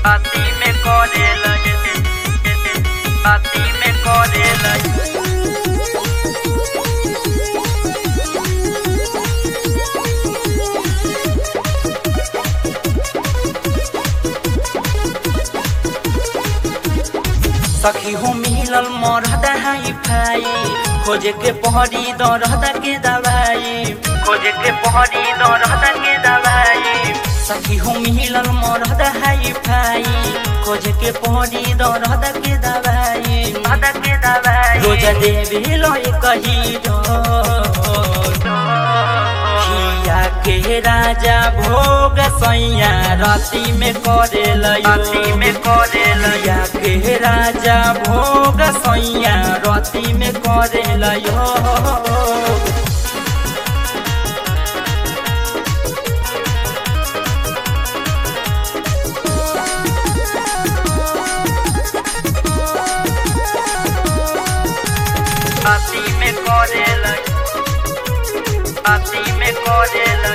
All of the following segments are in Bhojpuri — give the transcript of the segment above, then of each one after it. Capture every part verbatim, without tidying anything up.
राती में करेला राती में करेला सखी हो मिलल मरद हाई फाई खोजे के पहरी दरद के दवाई खोजे के पहरी दरद के दवाई सखी हो मिलल मरद हाई फाई खोजे के पहरी दरद के दवाई दरद के दवाई रोज देवी लय कही के राजा भोग सैया राती में करेला राती में करेला के राजा भोग सैया राती में करेला यो राती में करेला राती में करेला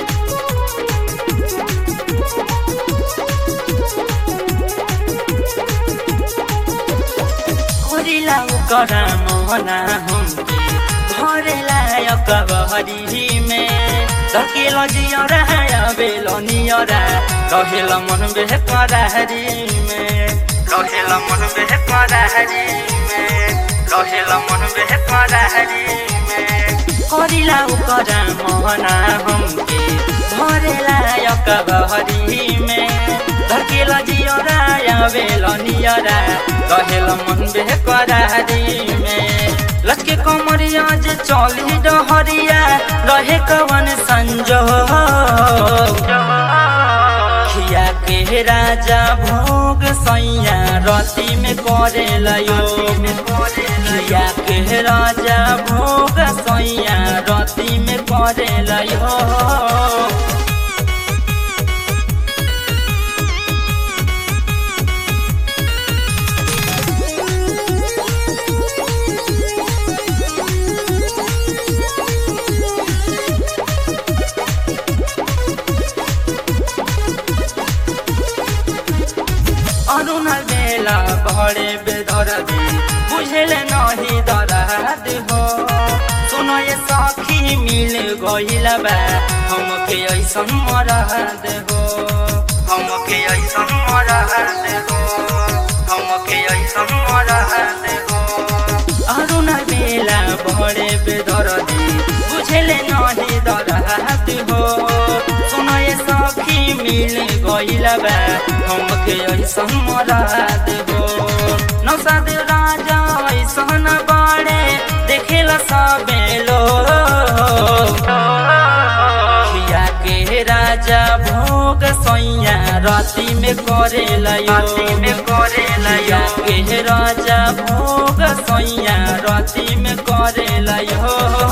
करेला करा मोहना हमके भरेला कबहरी में धकेल जियरा बेलो नियरा रहेला मन बेकरारी में रहेला मन बेकरारी में रहेला मन बेकरारी में करेला करा मोहना हमके भरेला कबहरी में धकेल जियरा बेलो नियरा रहेला मन बेकरारी में लटके कमरिया जे चली डहरिया रहे कवन संजोग खिया के राजा भोग सैया राती में करेला खिया के राजा भोग सैया राती में करेला यो अरुणल बेला बड़े बेदर्दी बुझेले नहीं दर्द हो सुनो ये सखी मिल गइल बा हमके ऐसन मरद हो हमके ऐसन मरद हो हमके ऐसन मरद हो अरुणल बेला बड़े बेदर्दी बुझेले नहीं दर्द हो सुनो ये सखी मिल गइल बा हमके ऐसन मरद हो नौसाद राजा ऐसन बाड़े देखेला सबे लोग खिया के राजा भोग सैया राती में करेला राती में करेला के राजा भोग सैया राती में करेला यो